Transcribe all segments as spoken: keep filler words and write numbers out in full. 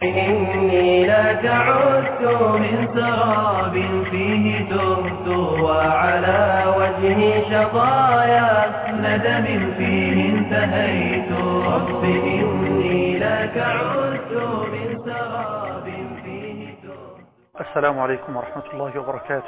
إني لا تعدت من سراب فيه تهت وعلى وجهي شطايا ندم فيه انتهيت. رب إني لا تعدت من سراب فيه تهت. السلام عليكم ورحمة الله وبركاته.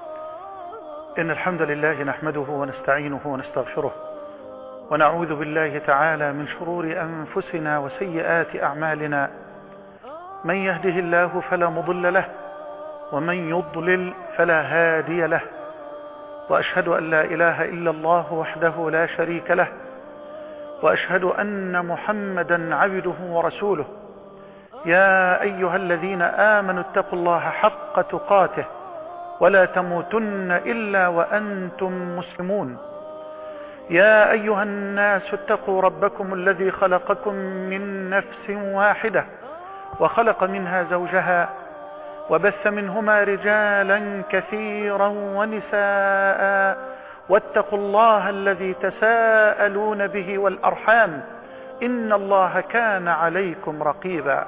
إن الحمد لله نحمده ونستعينه ونستغفره ونعوذ بالله تعالى من شرور أنفسنا وسيئات أعمالنا. من يهده الله فلا مضل له ومن يضلل فلا هادي له، وأشهد أن لا إله إلا الله وحده لا شريك له، وأشهد أن محمدا عبده ورسوله. يا أيها الذين آمنوا اتقوا الله حق تقاته ولا تموتن إلا وأنتم مسلمون. يا أيها الناس اتقوا ربكم الذي خلقكم من نفس واحدة وخلق منها زوجها وبث منهما رجالا كثيرا ونساء، واتقوا الله الذي تساءلون به والأرحام إن الله كان عليكم رقيبا.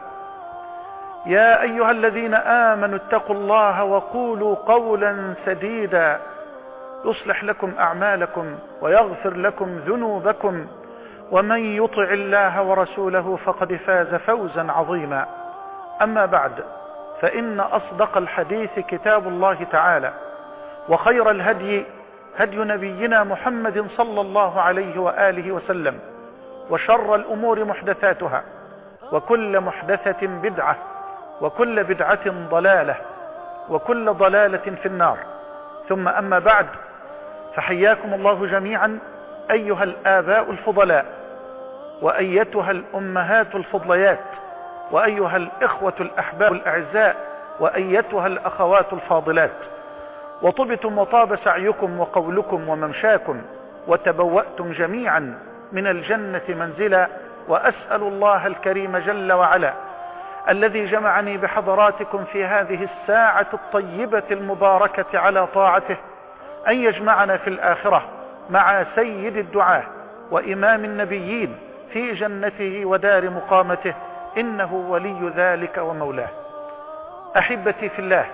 يا أيها الذين آمنوا اتقوا الله وقولوا قولا سديدا يصلح لكم أعمالكم ويغفر لكم ذنوبكم، ومن يطع الله ورسوله فقد فاز فوزا عظيما. أما بعد، فإن أصدق الحديث كتاب الله تعالى، وخير الهدي هدي نبينا محمد صلى الله عليه وآله وسلم، وشر الأمور محدثاتها، وكل محدثة بدعة، وكل بدعة ضلالة، وكل ضلالة في النار. ثم أما بعد، فحياكم الله جميعا أيها الآباء الفضلاء، وأيتها الأمهات الفضليات، وأيها الإخوة الأحباب الأعزاء، وأيتها الأخوات الفاضلات. وطبتم وطاب سعيكم وقولكم وممشاكم، وتبوأتم جميعا من الجنة منزلا. وأسأل الله الكريم جل وعلا الذي جمعني بحضراتكم في هذه الساعة الطيبة المباركة على طاعته أن يجمعنا في الآخرة مع سيد الدعاة وإمام النبيين في جنته ودار مقامته، إنه ولي ذلك ومولاه. أحبتي في الله،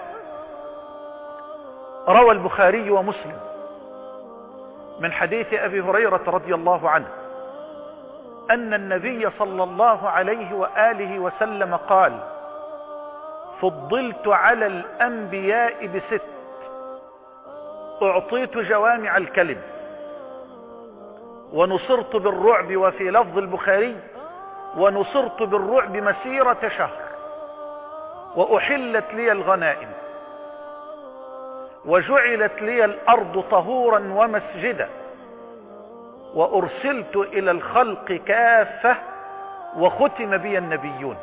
روى البخاري ومسلم من حديث أبي هريرة رضي الله عنه أن النبي صلى الله عليه وآله وسلم قال: فضلت على الأنبياء بست، أعطيت جوامع الكلم، ونصرت بالرعب، وفي لفظ البخاري: ونصرت بالرعب مسيرة شهر، وأحلت لي الغنائم، وجعلت لي الأرض طهورا ومسجدا، وأرسلت إلى الخلق كافة، وختم بي النبيون.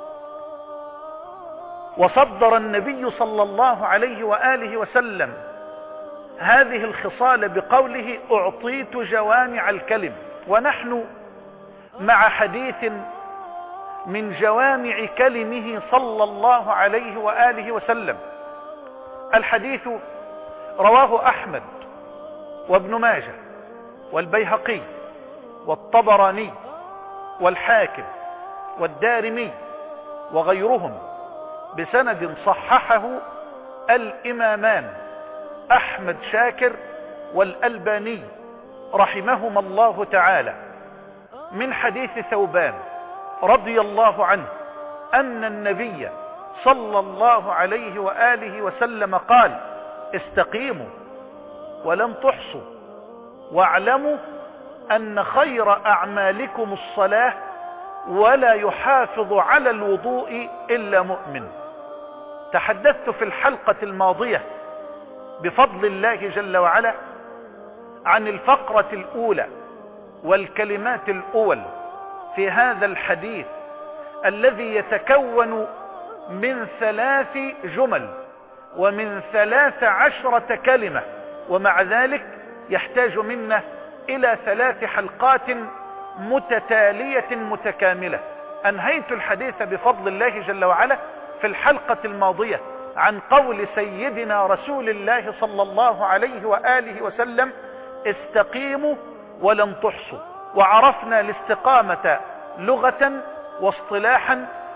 وصدر النبي صلى الله عليه وآله وسلم هذه الخصال بقوله: أعطيت جوامع الكلم. ونحن مع حديث من جوامع كلمه صلى الله عليه وآله وسلم. الحديث رواه أحمد وابن ماجه والبيهقي والطبراني والحاكم والدارمي وغيرهم بسند صححه الإمامان أحمد شاكر والألباني رحمهما الله تعالى، من حديث ثوبان رضي الله عنه أن النبي صلى الله عليه وآله وسلم قال: استقيموا ولن تحصوا، واعلموا أن خير أعمالكم الصلاة، ولا يحافظ على الوضوء إلا مؤمن. تحدثت في الحلقة الماضية بفضل الله جل وعلا عن الفقرة الأولى والكلمات الأول في هذا الحديث الذي يتكون من ثلاث جمل ومن ثلاث عشرة كلمة، ومع ذلك يحتاج منا إلى ثلاث حلقات متتالية متكاملة. أنهيت الحديث بفضل الله جل وعلا في الحلقة الماضية عن قول سيدنا رسول الله صلى الله عليه وآله وسلم: استقيموا ولن تحصوا. وعرفنا الاستقامة لغة واصطلاحا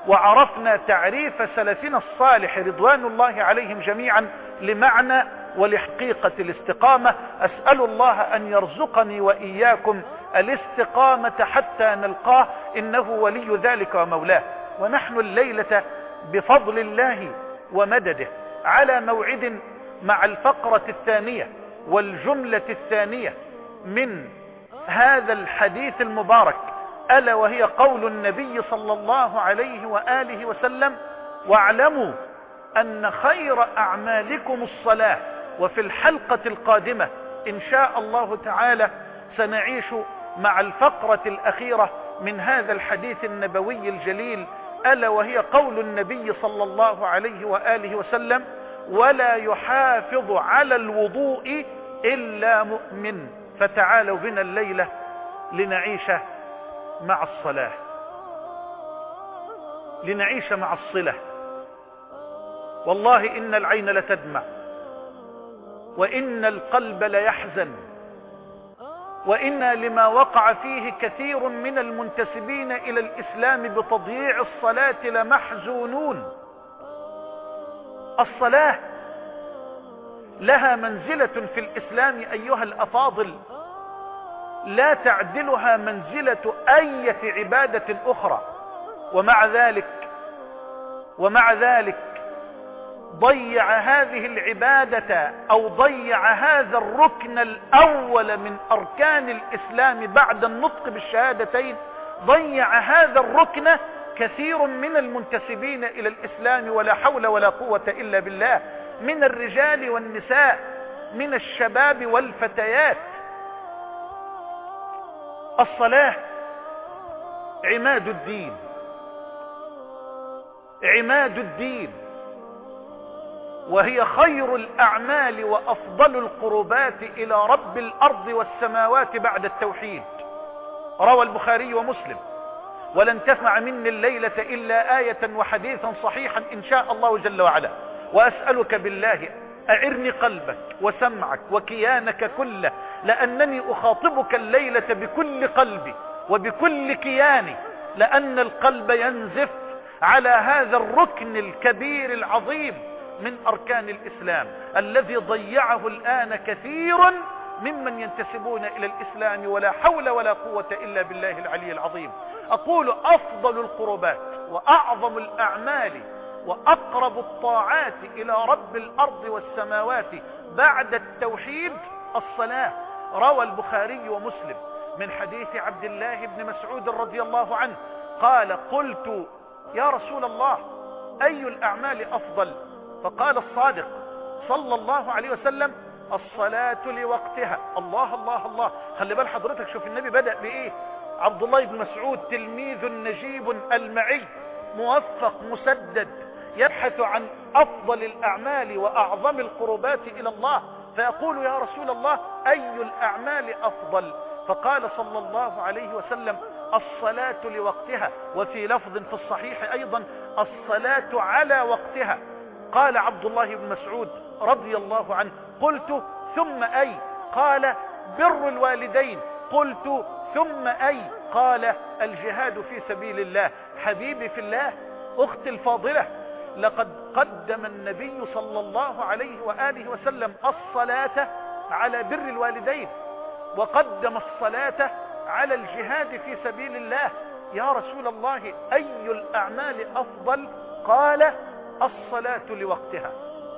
وعرفنا تعريف سلفنا الصالح رضوان الله عليهم جميعا لمعنى ولحقيقة الاستقامة. أسأل الله أن يرزقني وإياكم الاستقامة حتى نلقاه، إنه ولي ذلك ومولاه. ونحن الليلة بفضل الله ومدده على موعد مع الفقرة الثانية والجملة الثانية من هذا الحديث المبارك، ألا وهي قول النبي صلى الله عليه وآله وسلم: واعلموا أن خير أعمالكم الصلاة. وفي الحلقة القادمة إن شاء الله تعالى سنعيش مع الفقرة الأخيرة من هذا الحديث النبوي الجليل، ألا وهي قول النبي صلى الله عليه وآله وسلم: ولا يحافظ على الوضوء إلا مؤمن. فتعالوا بنا الليلة لنعيش مع الصلاة، لنعيش مع الصلة. والله إن العين لتدمع، وإن القلب ليحزن، وإن لما وقع فيه كثير من المنتسبين إلى الإسلام بتضييع الصلاة لمحزونون. الصلاة لها منزلة في الإسلام أيها الأفاضل لا تعدلها منزلة أي عبادة أخرى، ومع ذلك ومع ذلك ضيع هذه العبادة أو ضيع هذا الركن الأول من أركان الإسلام بعد النطق بالشهادتين، ضيع هذا الركن كثير من المنتسبين إلى الإسلام، ولا حول ولا قوة إلا بالله، من الرجال والنساء، من الشباب والفتيات. الصلاة عماد الدين، عماد الدين، وهي خير الأعمال وأفضل القربات إلى رب الأرض والسماوات بعد التوحيد. روى البخاري ومسلم. ولن تسمع مني الليلة إلا آية وحديثا صحيحا إن شاء الله جل وعلا. وأسألك بالله أعرني قلبك وسمعك وكيانك كله، لأنني أخاطبك الليلة بكل قلبي وبكل كياني، لأن القلب ينزف على هذا الركن الكبير العظيم من أركان الإسلام الذي ضيعه الآن كثير ممن ينتسبون إلى الإسلام، ولا حول ولا قوة إلا بالله العلي العظيم. أقول أفضل القربات وأعظم الأعمال وأقرب الطاعات إلى رب الأرض والسماوات بعد التوحيد الصلاة. روى البخاري ومسلم من حديث عبد الله بن مسعود رضي الله عنه قال: قلت يا رسول الله أي الأعمال أفضل؟ فقال الصادق صلى الله عليه وسلم: الصلاة لوقتها. الله الله الله، خلي بال حضرتك، شوف النبي بدأ بإيه. عبد الله بن مسعود تلميذ نجيب المعي موفق مسدد يبحث عن أفضل الأعمال وأعظم القربات إلى الله، فيقول: يا رسول الله أي الأعمال أفضل؟ فقال صلى الله عليه وسلم: الصلاة لوقتها. وفي لفظ في الصحيح أيضا: الصلاة على وقتها. قال عبد الله بن مسعود رضي الله عنه: قلت ثم أي؟ قال: بر الوالدين. قلت ثم أي؟ قال: الجهاد في سبيل الله. حبيبي في الله، أختي الفاضلة، لقد قدم النبي صلى الله عليه وآله وسلم الصلاة على بر الوالدين، وقدم الصلاة على الجهاد في سبيل الله. يا رسول الله أي الأعمال أفضل؟ قال: الصلاة لوقتها.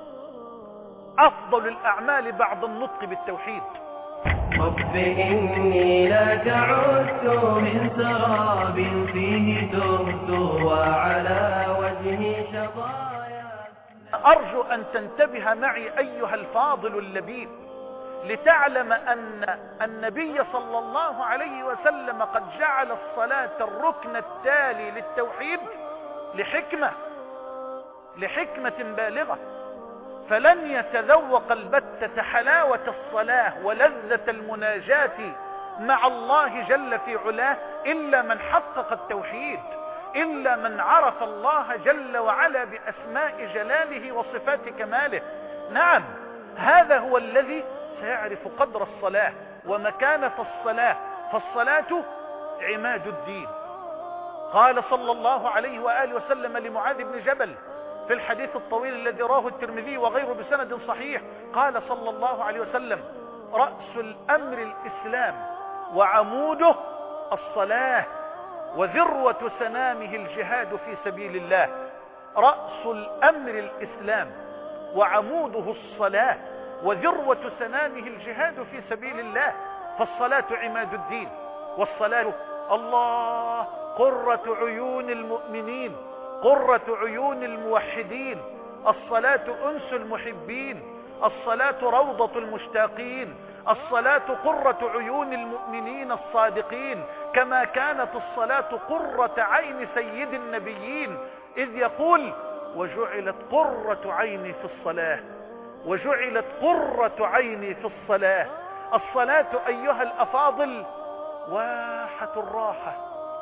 أفضل الأعمال بعد النطق بالتوحيد. رب إني لك عدت من سراب فيه تهت وعلى وجهي شظايا. أرجو أن تنتبه معي أيها الفاضل اللبيب لتعلم أن النبي صلى الله عليه وسلم قد جعل الصلاة الركن التالي للتوحيد لحكمة لحكمة بالغة، فلن يتذوق البتة حلاوة الصلاة ولذة المناجاة مع الله جل في علاه إلا من حقق التوحيد، إلا من عرف الله جل وعلا بأسماء جلاله وصفات كماله. نعم، هذا هو الذي سيعرف قدر الصلاة ومكانة الصلاة. فالصلاة عماد الدين، قال صلى الله عليه وآله وسلم لمعاذ بن جبل في الحديث الطويل الذي رواه الترمذي وغيره بسند صحيح، قال صلى الله عليه وسلم: رأس الأمر الإسلام وعموده الصلاة وذروة سنامه الجهاد في سبيل الله. رأس الأمر الإسلام وعموده الصلاة وذروة سنامه الجهاد في سبيل الله. فالصلاة عماد الدين، والصلاة الله قرة عيون المؤمنين، قرة عيون الموحدين. الصلاة أنس المحبين، الصلاة روضة المشتاقين، الصلاة قرة عيون المؤمنين الصادقين، كما كانت الصلاة قرة عين سيد النبيين إذ يقول: وجعلت قرة عيني في الصلاة، وجعلت قرة عيني في الصلاة. الصلاة أيها الأفاضل واحة الراحة.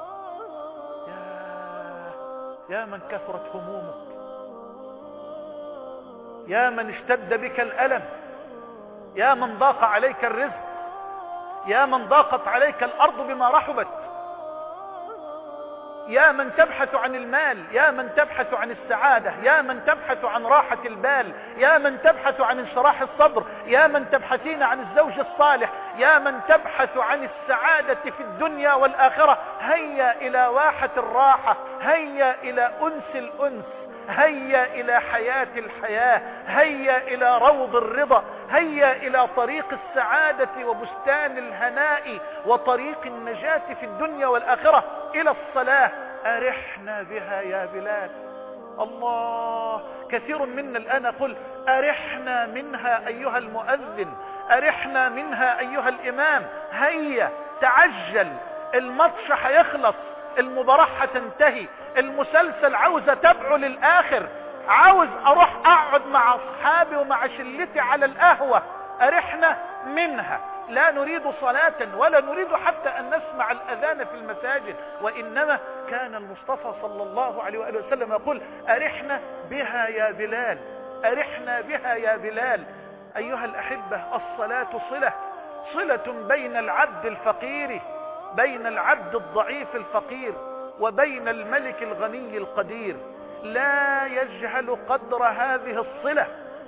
يا, يا من كثرت همومك، يا من اشتد بك الألم، يا من ضاق عليك الرزق، يا من ضاقت عليك الأرض بما رحبت، يا من تبحث عن المال، يا من تبحث عن السعادة، يا من تبحث عن راحة البال، يا من تبحث عن انشراح الصدر، يا من تبحثين عن الزوج الصالح، يا من تبحث عن السعادة في الدنيا والآخرة. هيا إلى واحة الراحة، هيا إلى أنس الأنس، هيا إلى حياة الحياة، هيا إلى روض الرضا، هيا إلى طريق السعادة وبستان الهناء وطريق النجاة في الدنيا والآخرة، إلى الصلاة. أرحنا بها يا بلال. الله، كثير منا الآن يقول: أرحنا منها أيها المؤذن، أرحنا منها أيها الإمام. هيا تعجل، الماتش هيخلص، المباراة هتنتهي، المسلسل عاوز اتابعه للآخر، عاوز اروح اقعد مع اصحابي ومع شلتي على القهوة. أرحنا منها. لا نريد صلاة ولا نريد حتى ان نسمع الاذان في المساجد، وانما كان المصطفى صلى الله عليه وآله وسلم يقول: أرحنا بها يا بلال، أرحنا بها يا بلال. ايها الاحبة، الصلاة صلة، صلة بين العبد الفقير، بين العبد الضعيف الفقير، وبين الملك الغني القدير. لا يجهل قدر هذه الصلة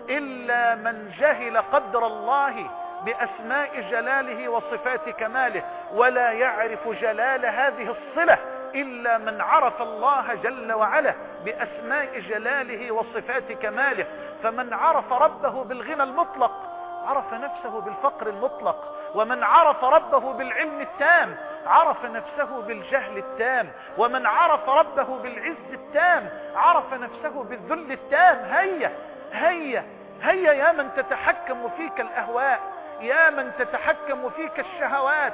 إلا من جهل قدر الله بأسماء جلاله وصفات كماله، ولا يعرف جلال هذه الصلة إلا من عرف الله جل وعلا بأسماء جلاله وصفات كماله. فمن عرف ربه بالغنى المطلق عرف نفسه بالفقر المطلق، ومن عرف ربه بالعلم التام عرف نفسه بالجهل التام، ومن عرف ربه بالعز التام عرف نفسه بالذل التام. هيا هيا هيا يا من تتحكم فيك الأهواء، يا من تتحكم فيك الشهوات،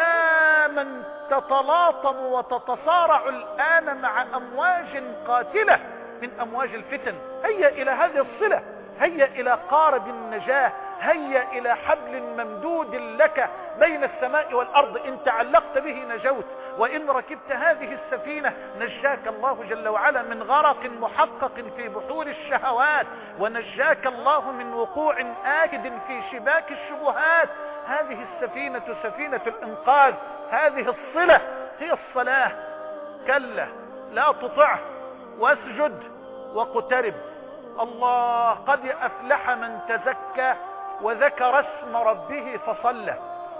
يا من تتلاطم وتتصارع الآن مع أمواج قاتلة من أمواج الفتن. هيا إلى هذه الصلة، هيا إلى قارب النجاة، هيا إلى حبل ممدود لك بين السماء والأرض. إن تعلقت به نجوت، وإن ركبت هذه السفينة نجاك الله جل وعلا من غرق محقق في بحور الشهوات، ونجاك الله من وقوع آكد في شباك الشبهات. هذه السفينة سفينة الإنقاذ، هذه الصلة هي الصلاة. كلا لا تطعه واسجد واقترب. الله، قد أفلح من تزكى وذكر اسم ربه فصلى.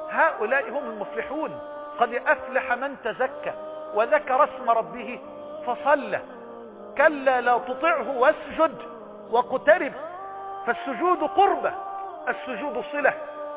هؤلاء هم المفلحون. قد أفلح من تزكى وذكر اسم ربه فصلى. كلا لا تطعه واسجد واقترب. فالسجود قربة، السجود صلة.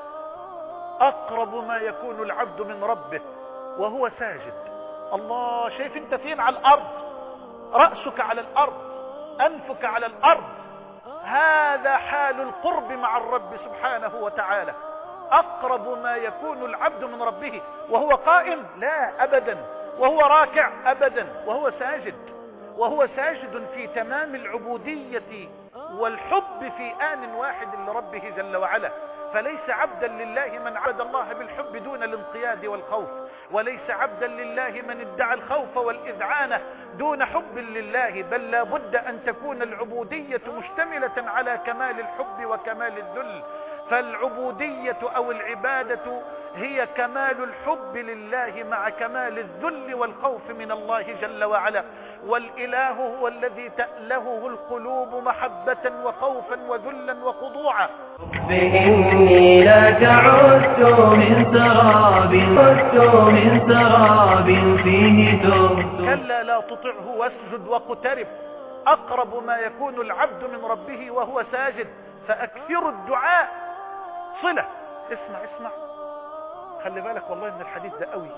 أقرب ما يكون العبد من ربه وهو ساجد. الله، شايف انت فين؟ على الأرض، رأسك على الأرض، أنفك على الأرض. هذا حال القرب مع الرب سبحانه وتعالى. أقرب ما يكون العبد من ربه وهو قائم؟ لا أبدا. وهو راكع؟ أبدا. وهو ساجد، وهو ساجد في تمام العبودية والحب في آن واحد لربه جل وعلا. فليس عبدا لله من عبد الله بالحب دون الانقياد والخوف، وليس عبدا لله من ادعى الخوف والإذعان دون حب لله، بل لا بد أن تكون العبودية مشتملة على كمال الحب وكمال الذل. فالعبودية أو العبادة هي كمال الحب لله مع كمال الذل والخوف من الله جل وعلا. والإله هو الذي تألهه القلوب محبة وخوفا وذلا وخضوعا. إني لك عدت من سراب عدت من سراب فيه تهت. كلا لا تطعه واسجد واقترب. أقرب ما يكون العبد من ربه وهو ساجد، فأكثر الدعاء صلة. اسمع اسمع، خلي بالك والله من الحديث ده قوي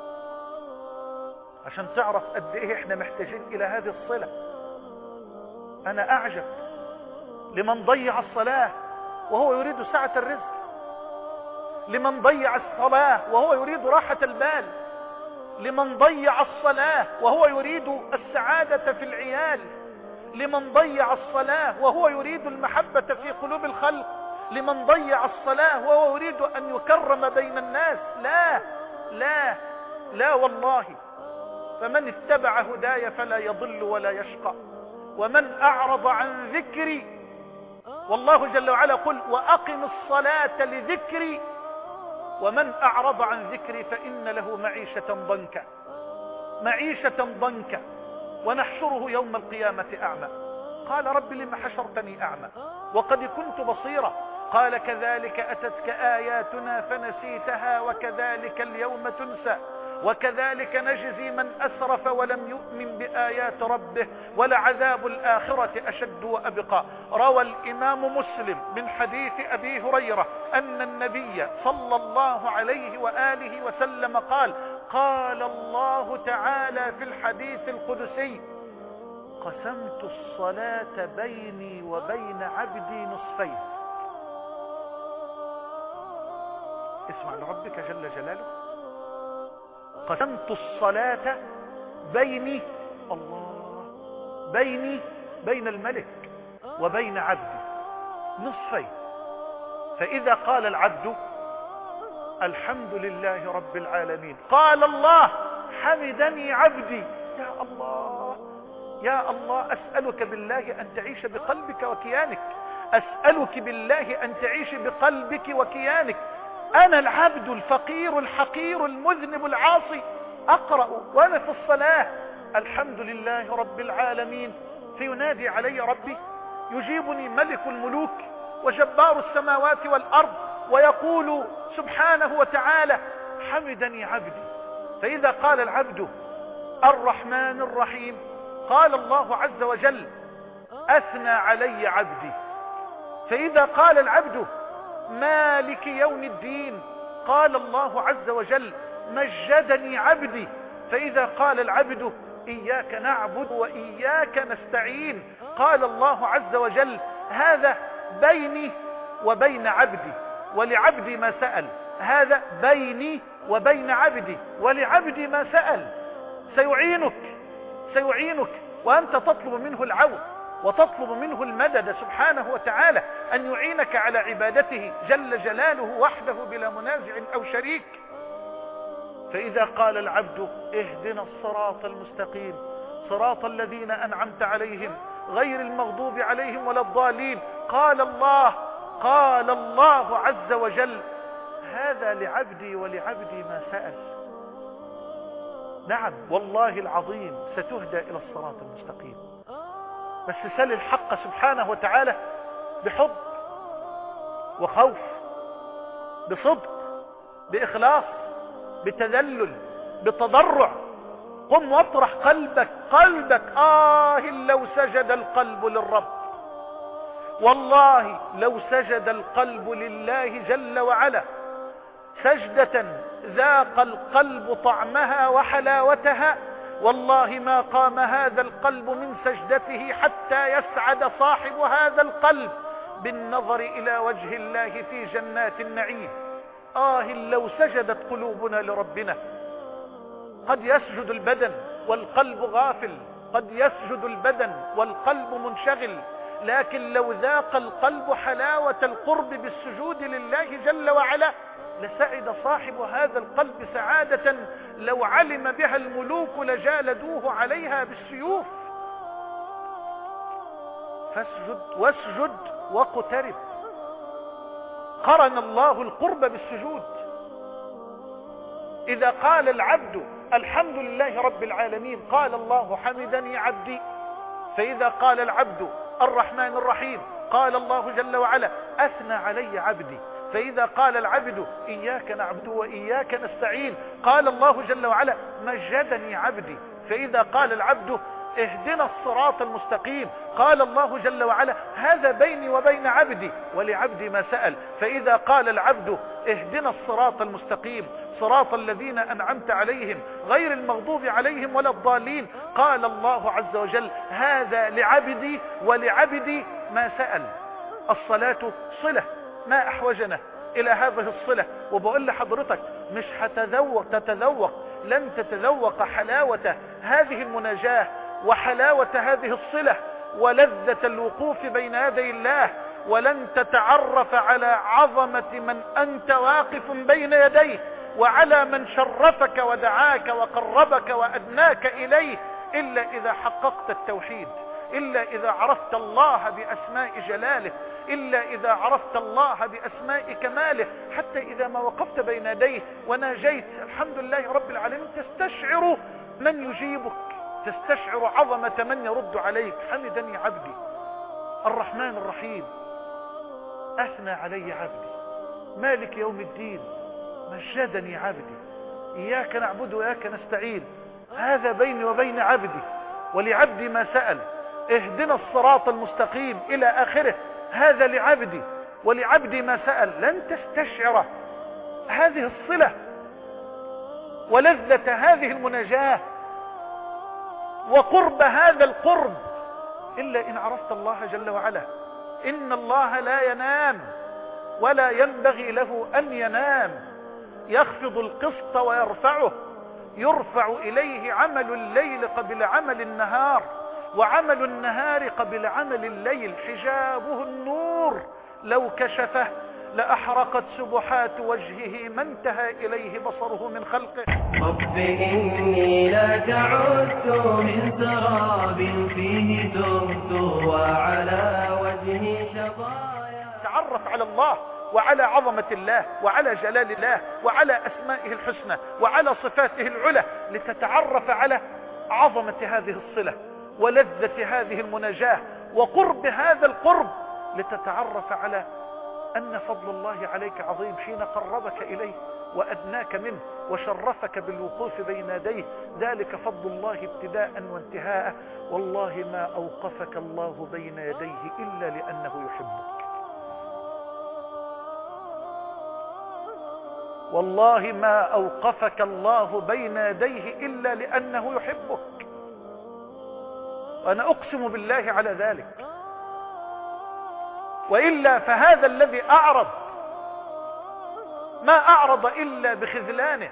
عشان تعرف قد ايه احنا محتاجين الى هذه الصلة. انا اعجب لمن ضيع الصلاة وهو يريد سعة الرزق، لمن ضيع الصلاة وهو يريد راحة البال، لمن ضيع الصلاة وهو يريد السعادة في العيال، لمن ضيع الصلاة وهو يريد المحبة في قلوب الخلق، لمن ضيع الصلاة وهو يريد أن يكرم بين الناس. لا لا لا والله، فمن اتبع هداي فلا يضل ولا يشقى، ومن أعرض عن ذكري، والله جل وعلا قل وأقم الصلاة لذكري، ومن أعرض عن ذكري فإن له معيشة ضنكا معيشة ضنكا ونحشره يوم القيامة أعمى. قال رب لم حشرتني أعمى وقد كنت بصيرا. قال كذلك أتتك آياتنا فنسيتها وكذلك اليوم تنسى وكذلك نجزي من أسرف ولم يؤمن بآيات ربه ولعذاب الآخرة أشد وأبقى. روى الإمام مسلم من حديث أبي هريرة أن النبي صلى الله عليه وآله وسلم قال قال الله تعالى في الحديث القدسي قسمت الصلاة بيني وبين عبدي نصفين. اسمع لربك جل جلاله، قسمت الصلاة بيني الله بيني بين الملك وبين عبدي نصفين. فإذا قال العبد الحمد لله رب العالمين قال الله حمدني عبدي. يا الله يا الله، أسألك بالله أن تعيش بقلبك وكيانك، أسألك بالله أن تعيش بقلبك وكيانك. أنا العبد الفقير الحقير المذنب العاصي أقرأ وأنا في الصلاة الحمد لله رب العالمين، فينادي علي ربي، يجيبني ملك الملوك وجبار السماوات والأرض ويقول سبحانه وتعالى حمدني عبدي. فإذا قال العبد الرحمن الرحيم قال الله عز وجل أثنى علي عبدي. فإذا قال العبد مالك يوم الدين قال الله عز وجل مجدني عبدي. فإذا قال العبد إياك نعبد وإياك نستعين قال الله عز وجل هذا بيني وبين عبدي ولعبدي ما سأل. هذا بيني وبين عبدي ولعبدي ما سأل. سيعينك سيعينك وأنت تطلب منه العون وتطلب منه المدد سبحانه وتعالى أن يعينك على عبادته جل جلاله وحده بلا منازع أو شريك. فإذا قال العبد اهدنا الصراط المستقيم صراط الذين أنعمت عليهم غير المغضوب عليهم ولا الضالين قال الله قال الله عز وجل هذا لعبدي ولعبدي ما سأل. نعم والله العظيم ستهدى إلى الصراط المستقيم، بس سل الحق سبحانه وتعالى بحب وخوف بصدق بإخلاص بتذلل بتضرع. قم واطرح قلبك قلبك آه لو سجد القلب للرب، والله لو سجد القلب لله جل وعلا سجدة ذاق القلب طعمها وحلاوتها والله ما قام هذا القلب من سجدته حتى يسعد صاحب هذا القلب بالنظر إلى وجه الله في جنات النعيم. آه لو سجدت قلوبنا لربنا. قد يسجد البدن والقلب غافل، قد يسجد البدن والقلب منشغل، لكن لو ذاق القلب حلاوة القرب بالسجود لله جل وعلا لسعد صاحب هذا القلب سعادة لو علم بها الملوك لجالدوه عليها بالسيوف. فاسجد واسجد واقترب. قرن الله القرب بالسجود. إذا قال العبد الحمد لله رب العالمين قال الله حمدني عبدي. فإذا قال العبد الرحمن الرحيم قال الله جل وعلا أثنى علي عبدي. فإذا قال العبد إياك نعبد وإياك نستعين قال الله جل وعلا مجدني عبدي. فإذا قال العبد اهدنا الصراط المستقيم قال الله جل وعلا هذا بيني وبين عبدي ولعبدي ما سأل. فإذا قال العبد اهدنا الصراط المستقيم صراط الذين أنعمت عليهم غير المغضوب عليهم ولا الضالين قال الله عز وجل هذا لعبدي ولعبدي ما سأل. الصلاة صلة، ما أحوجنا إلى هذه الصلة. وبقول لحضرتك مش هتذوق تتذوق لن تتذوق حلاوة هذه المناجاة وحلاوة هذه الصلة ودلذة الوقوف بين يدي الله، ولن تتعرف على عظمة من أنت واقف بين يديه، وعلى من شرفك ودعاك وقربك وأدناك إليه، إلا إذا حققت التوحيد، إلا إذا عرفت الله بأسماء جلاله، إلا إذا عرفت الله بأسماء كماله. حتى إذا ما وقفت بين يديه وناجيت الحمد لله رب العالمين تستشعر من يجيبك، تستشعر عظمة من يرد عليك. حمدني عبدي الرحمن الرحيم أثنى علي عبدي مالك يوم الدين مجدني عبدي إياك نعبد وإياك نستعين هذا بيني وبين عبدي ولعبدي ما سأل اهدنا الصراط المستقيم إلى آخره هذا لعبدي ولعبدي ما سأل. لن تستشعر هذه الصلة ولذة هذه المناجاة وقرب هذا القرب إلا إن عرفت الله جل وعلا. إن الله لا ينام ولا ينبغي له أن ينام، يخفض القسط ويرفعه، يرفع إليه عمل الليل قبل عمل النهار، وعمل النهار قبل عمل الليل، حجابه النور لو كشفه لأحرقت سبحات وجهه ما انتهى إليه بصره من خلقه. رب إني لك عدت من سراب فيه تهت وعلى وجهي شظايا. تعرف على الله وعلى عظمة الله وعلى جلال الله وعلى أسمائه الحسنى وعلى صفاته العلى لتتعرف على عظمة هذه الصلة ولذة هذه المناجاة وقرب هذا القرب، لتتعرف على أن فضل الله عليك عظيم حين قربك إليه وأدناك منه وشرفك بالوقوف بين يديه. ذلك فضل الله ابتداء وانتهاء. والله ما أوقفك الله بين يديه إلا لأنه يحبك، والله ما أوقفك الله بين يديه إلا لأنه يحبك، وأنا أقسم بالله على ذلك. وإلا فهذا الذي أعرض ما أعرض إلا بخذلانه،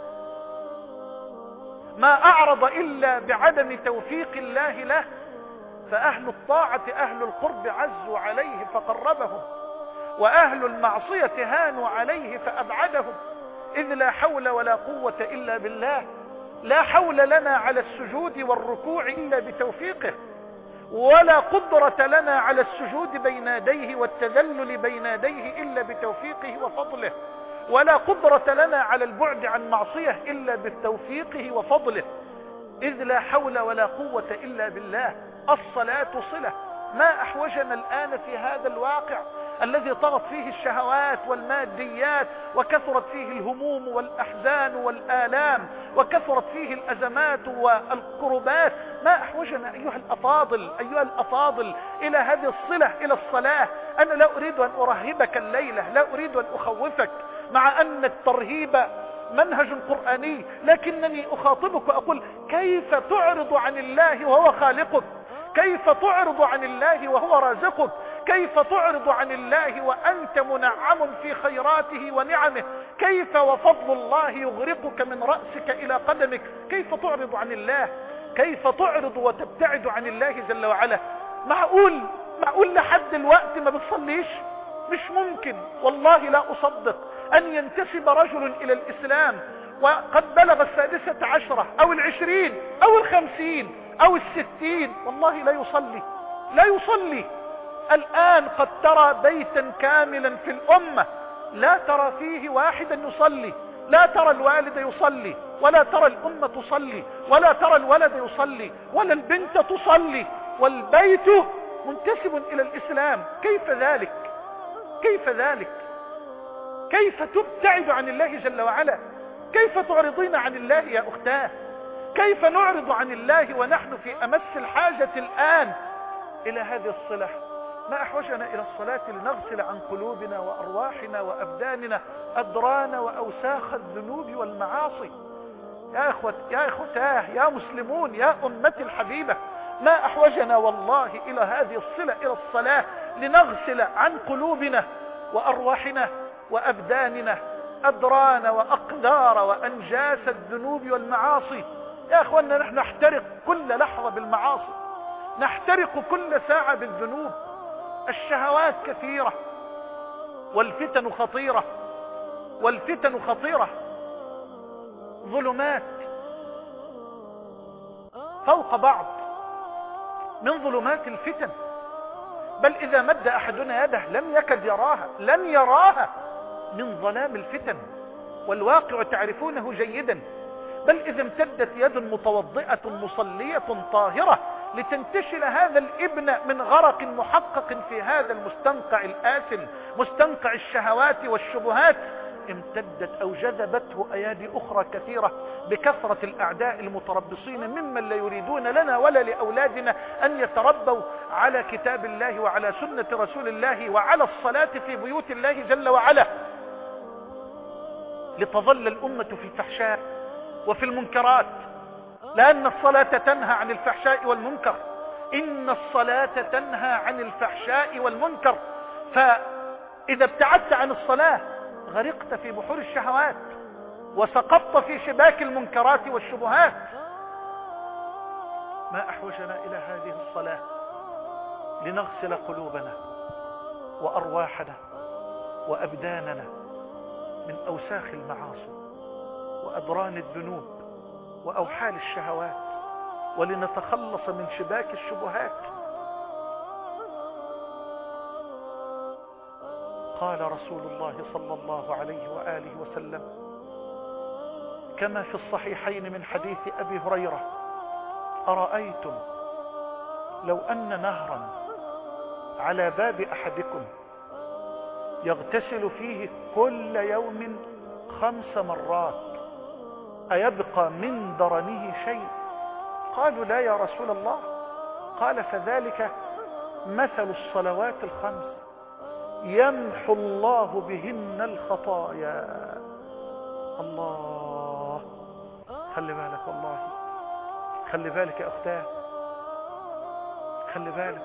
ما أعرض إلا بعدم توفيق الله له. فأهل الطاعة أهل القرب عزوا عليه فقربهم، وأهل المعصية هانوا عليه فأبعدهم. إذ لا حول ولا قوة إلا بالله، لا حول لنا على السجود والركوع إلا بتوفيقه، ولا قدرة لنا على السجود بين يديه والتذلل بين يديه إلا بتوفيقه وفضله، ولا قدرة لنا على البعد عن معصية إلا بتوفيقه وفضله. إذ لا حول ولا قوة إلا بالله. الصلاة صلة، ما أحوجنا الآن في هذا الواقع الذي طغت فيه الشهوات والماديات، وكثرت فيه الهموم والأحزان والآلام، وكثرت فيه الأزمات والكربات. ما أحوجنا أيها الأفاضل أيها الأفاضل إلى هذه الصلة، إلى الصلاة. أنا لا أريد أن أرهبك الليلة، لا أريد أن أخوفك، مع أن الترهيب منهج قرآني، لكنني أخاطبك وأقول كيف تعرض عن الله وهو خالقك؟ كيف تعرض عن الله وهو رازقك؟ كيف تعرض عن الله وأنت منعم في خيراته ونعمه؟ كيف وفضل الله يغرقك من رأسك إلى قدمك؟ كيف تعرض عن الله؟ كيف تعرض وتبتعد عن الله جل وعلا؟ معقول معقول لحد الوقت ما بتصليش؟ مش ممكن، والله لا أصدق أن ينتسب رجل إلى الإسلام وقد بلغ السادسة عشرة أو العشرين أو الخمسين أو الستين والله لا يصلي لا يصلي. الآن قد ترى بيتا كاملا في الأمة لا ترى فيه واحدا يصلي، لا ترى الوالد يصلي، ولا ترى الأم تصلي، ولا ترى الولد يصلي، ولا البنت تصلي، والبيت منتسب إلى الإسلام. كيف ذلك؟ كيف ذلك؟ كيف تبتعد عن الله جل وعلا؟ كيف تعرضين عن الله يا أختاه؟ كيف نعرض عن الله ونحن في أمس الحاجة الآن إلى هذه الصلة؟ ما أحوجنا إلى الصلاة لنغسل عن قلوبنا وأرواحنا وأبداننا أدرانا وأوساخ الذنوب والمعاصي. يا إخوة يا إخوتاه يا مسلمون يا أمتي الحبيبة، ما أحوجنا والله إلى هذه الصلة، إلى الصلاة لنغسل عن قلوبنا وأرواحنا وأبداننا أدرانا وأقدار وأنجاس الذنوب والمعاصي. يا أخوانا نحن نحترق كل لحظة بالمعاصي، نحترق كل ساعة بالذنوب. الشهوات كثيرة والفتن خطيرة، والفتن خطيرة، ظلمات فوق بعض من ظلمات الفتن، بل إذا مد أحدنا يده لم يكد يراها، لن يراها من ظلام الفتن، والواقع تعرفونه جيدا. بل إذا امتدت يد متوضئة مصلية طاهرة لتنتشل هذا الابن من غرق محقق في هذا المستنقع الآثم، مستنقع الشهوات والشبهات، امتدت أو جذبته أيادي أخرى كثيرة بكثرة الأعداء المتربصين ممن لا يريدون لنا ولا لأولادنا أن يتربوا على كتاب الله وعلى سنة رسول الله وعلى الصلاة في بيوت الله جل وعلا، لتظل الأمة في الفحشاء وفي المنكرات، لأن الصلاة تنهى عن الفحشاء والمنكر. إن الصلاة تنهى عن الفحشاء والمنكر، فإذا ابتعدت عن الصلاة غرقت في بحور الشهوات وسقطت في شباك المنكرات والشبهات. ما أحوجنا إلى هذه الصلاة لنغسل قلوبنا وأرواحنا وأبداننا من أوساخ المعاصي وأدران الذنوب وأوحال الشهوات، ولنتخلص من شباك الشبهات. قال رسول الله صلى الله عليه وآله وسلم كما في الصحيحين من حديث أبي هريرة: أرأيتم لو أن نهرا على باب أحدكم يغتسل فيه كل يوم خمس مرات أيبقى من درنه شيء؟ قالوا لا يا رسول الله. قال فذلك مثل الصلوات الخمس يمحو الله بهن الخطايا. الله، خلي بالك والله، خلي بالك يا أختاه، خلي بالك.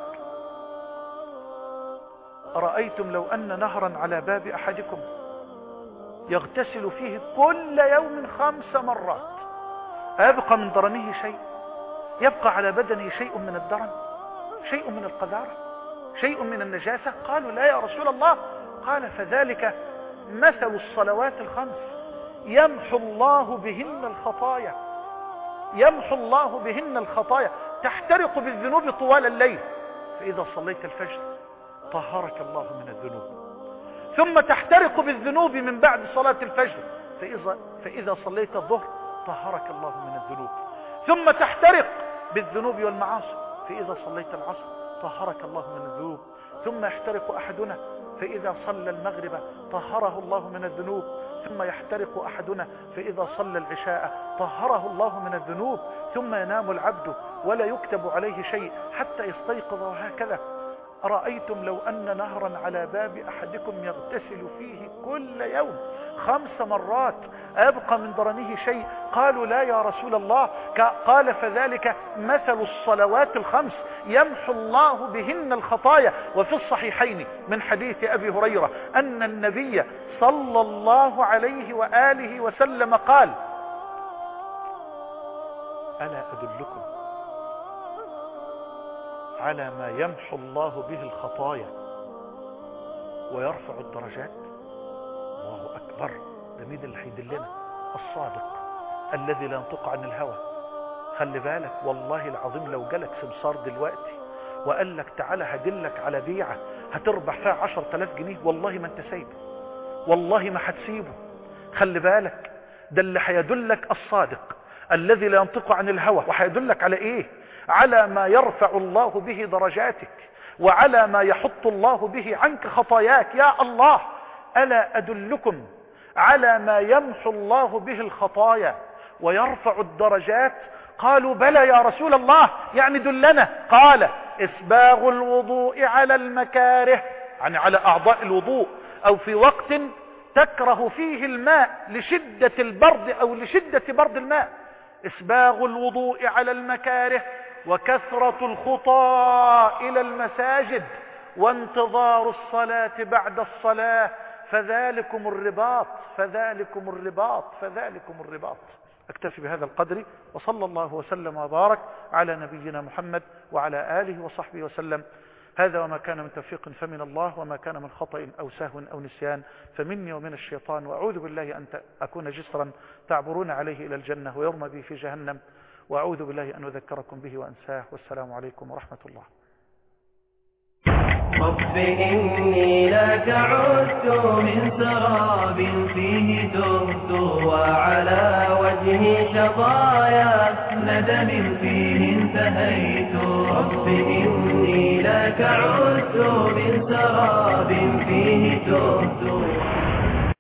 أرأيتم لو أن نهرا على باب أحدكم يغتسل فيه كل يوم خمس مرات أيبقى من درنه شيء؟ يبقى على بدنه شيء من الدرن، شيء من القذارة، شيء من النجاسة؟ قالوا لا يا رسول الله. قال فذلك مثل الصلوات الخمس يمحو الله بهن الخطايا، يمحو الله بهن الخطايا. تحترق بالذنوب طوال الليل، فإذا صليت الفجر طهرك الله من الذنوب، ثم تحترق بالذنوب من بعد صلاة الفجر، فإذا, فإذا صليت الظهر طهرك الله من الذنوب، ثم تحترق بالذنوب والمعاصي، فإذا صليت العصر طهرك الله من الذنوب، ثم يحترق أحدنا فإذا صلى المغرب طهره الله من الذنوب، ثم يحترق أحدنا فإذا صلى العشاء طهره الله من الذنوب، ثم ينام العبد ولا يكتب عليه شيء حتى يستيقظ، وهكذا. أرأيتم لو أن نهرا على باب أحدكم يغتسل فيه كل يوم خمس مرات أيبقى من درنه شيء؟ قالوا لا يا رسول الله. قال فذلك مثل الصلوات الخمس يمحو الله بهن الخطايا. وفي الصحيحين من حديث أبي هريرة أن النبي صلى الله عليه وآله وسلم قال: ألا أدلكم على ما يمحو الله به الخطايا ويرفع الدرجات؟ الله أكبر. ده مين اللي هيدلنا؟ الصادق الذي لا ينطق عن الهوى. خلي بالك والله العظيم، لو جالك سمسار دلوقتي وقال لك تعالى هدلك على بيعة هتربح فيها عشر تلاف جنيه، والله ما انت سايبه، والله ما هتسيبه. خلي بالك، ده اللي هيدلك الصادق الذي لا ينطق عن الهوى. وهيدلك على ايه؟ على ما يرفع الله به درجاتك، وعلى ما يحط الله به عنك خطاياك. يا الله، ألا أدلكم على ما يمحو الله به الخطايا ويرفع الدرجات؟ قالوا بلى يا رسول الله، يعني دلنا. قال إسباغ الوضوء على المكاره، يعني على أعضاء الوضوء، أو في وقت تكره فيه الماء لشدة البرد أو لشدة برد الماء. إسباغ الوضوء على المكاره، وكثرة الخطى إلى المساجد، وانتظار الصلاة بعد الصلاة، فذلكم الرباط فذلكم الرباط فذلكم الرباط. أكتفي بهذا القدر، وصلى الله وسلم وبارك على نبينا محمد وعلى آله وصحبه وسلم. هذا وما كان من توفيق فمن الله، وما كان من خطأ أو سهو أو نسيان فمني ومن الشيطان، وأعوذ بالله أن أكون جسرا تعبرون عليه إلى الجنة ويرمى به في جهنم، وأعوذ بالله أن أذكركم به وأنساه. والسلام عليكم ورحمة الله. رب إني لك عدت من سراب فيه تهت، وعلى وجهي شظايا ندم فيه انتهيت. رب إني لك عدت من سراب فيه تهت،